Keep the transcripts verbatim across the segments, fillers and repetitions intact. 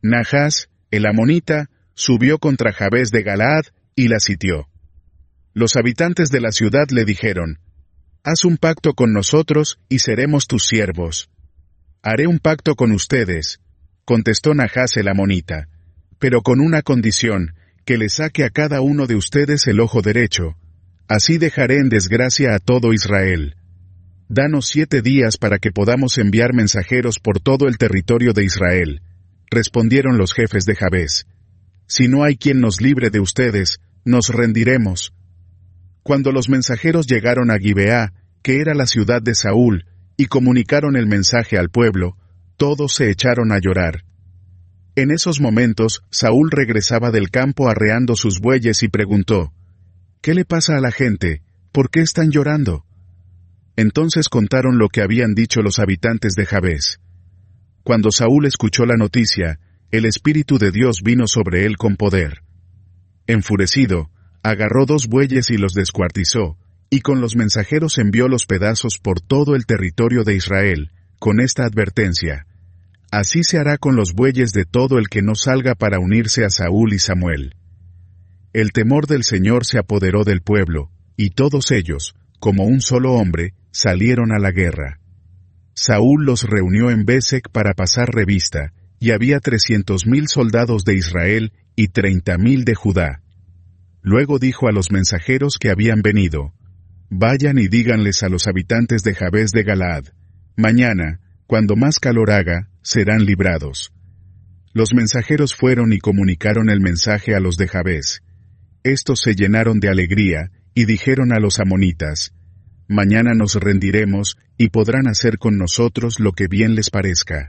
Nahás, el amonita, subió contra Jabes de Galaad y la sitió. Los habitantes de la ciudad le dijeron: «Haz un pacto con nosotros y seremos tus siervos». «Haré un pacto con ustedes», contestó Nahás el amonita, «pero con una condición, que le saque a cada uno de ustedes el ojo derecho. Así dejaré en desgracia a todo Israel. Danos siete días para que podamos enviar mensajeros por todo el territorio de Israel», respondieron los jefes de Jabes. «Si no hay quien nos libre de ustedes, nos rendiremos». Cuando los mensajeros llegaron a Gibeá, que era la ciudad de Saúl, y comunicaron el mensaje al pueblo, todos se echaron a llorar. En esos momentos, Saúl regresaba del campo arreando sus bueyes y preguntó: «¿Qué le pasa a la gente? ¿Por qué están llorando?». Entonces contaron lo que habían dicho los habitantes de Jabes. Cuando Saúl escuchó la noticia, el Espíritu de Dios vino sobre él con poder. Enfurecido, agarró dos bueyes y los descuartizó, y con los mensajeros envió los pedazos por todo el territorio de Israel, con esta advertencia: «Así se hará con los bueyes de todo el que no salga para unirse a Saúl y Samuel». El temor del Señor se apoderó del pueblo, y todos ellos, como un solo hombre, salieron a la guerra. Saúl los reunió en Besec para pasar revista, y había trescientos mil soldados de Israel y treinta mil de Judá. Luego dijo a los mensajeros que habían venido: «Vayan y díganles a los habitantes de Jabes de Galaad: mañana, cuando más calor haga, serán librados». Los mensajeros fueron y comunicaron el mensaje a los de Jabes. Estos se llenaron de alegría, y dijeron a los amonitas: «Mañana nos rendiremos, y podrán hacer con nosotros lo que bien les parezca».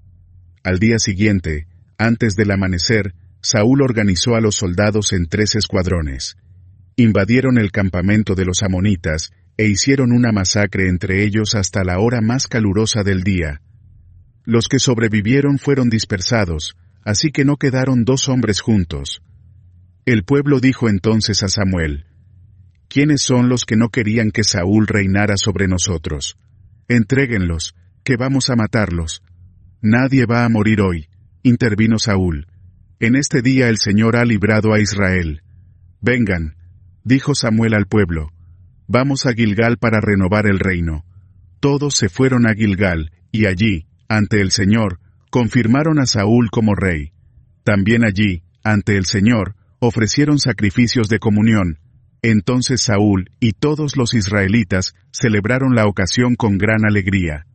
Al día siguiente, antes del amanecer, Saúl organizó a los soldados en tres escuadrones. Invadieron el campamento de los amonitas, e hicieron una masacre entre ellos hasta la hora más calurosa del día. Los que sobrevivieron fueron dispersados, así que no quedaron dos hombres juntos. El pueblo dijo entonces a Samuel: «¿Quiénes son los que no querían que Saúl reinara sobre nosotros? Entréguenlos, que vamos a matarlos». «Nadie va a morir hoy», intervino Saúl. «En este día el Señor ha librado a Israel». «Vengan», dijo Samuel al pueblo, «vamos a Gilgal para renovar el reino». Todos se fueron a Gilgal, y allí, ante el Señor, confirmaron a Saúl como rey. También allí, ante el Señor, ofrecieron sacrificios de comunión. Entonces Saúl y todos los israelitas celebraron la ocasión con gran alegría.